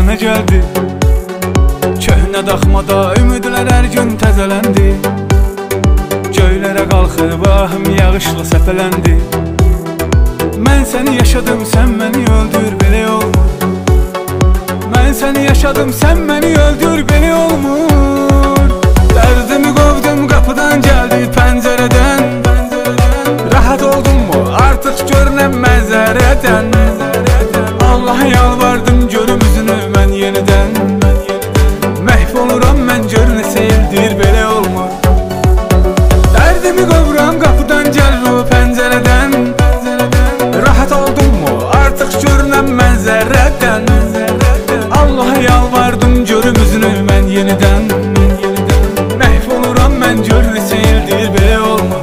sənə gəldi. Köhnə daxmada ümidlər hər gün təzələndi. Göylərə qalxıb ahım yağışla səpələndi. Mən səni yaşadım, sən məni öldür, belə olmur. Mən səni yaşadım, sən məni öldür, belə olmur. Dərdimi qovdum, qapıdan gəldi pəncərədən. Rahat oldun mu, artıq görünəm məzərədən. Allaha yalvardım, görüm üzünü mən yenidən. Məhv oluram mən, gör nə seyirdir, belə olmur. Dərdimi qovuram, qapıdan gəlir o pəncərədən. Rahat oldun mu, artıq görünəm məzərədən. Allaha yalvardım, görüm üzünü mən yenidən. Məhv oluram mən, gör nə seyirdir, belə olmur.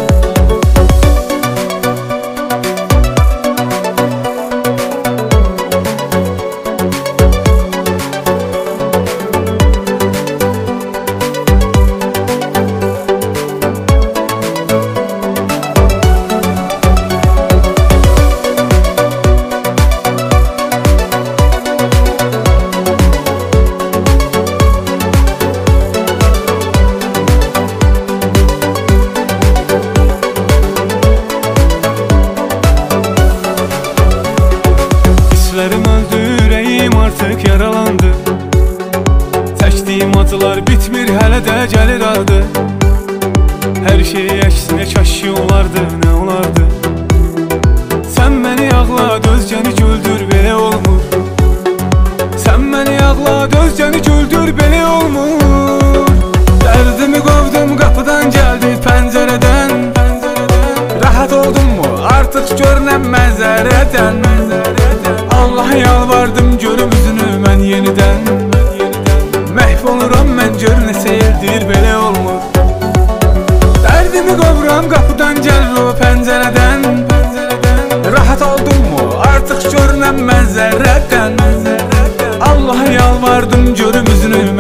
Hisslərim öldü, ürəyim artıq yaralandı. Çəkdiyim acılar bitmir, hələ də gəlir adı. Hər şey əksinə kaşki olardı, nə olardı? Sən məni ağlad, özgəni güldür, belə olmur. Sən məni ağlad, özgəni güldür, belə olmur. Dərdimi qovdum, qapıdan gəldi pəncərədən. Rahat oldun mu, artıq görünəm məzərədən. Allaha yalvardım, görüm üzünü mən yenidən. Məhv oluram mən, gör nə seyirdir, belə olmur. Dərdimi qovuram, qapıdan gəlir o pəncərədən. Rahat oldun mu, artıq görünəm məzərədən. Allaha yalvardım, görüm üzünü